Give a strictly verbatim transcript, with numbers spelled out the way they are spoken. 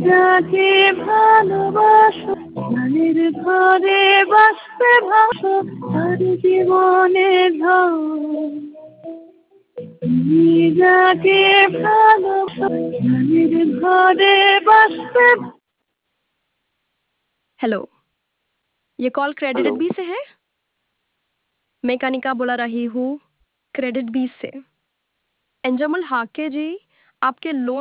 যাকে ভালোবাসো গানের ঘরে বাসতে ভাসো তার জীবনে ঝড় তুমি যাকে ভালোবাসো গানের ঘরে বাসতে। हेलो, ये कॉल क्रेडिट हेलो बी से है। मैं कनिका बुला रही हूँ क्रेडिट बी से। एंजमल हाके जी आपके लोन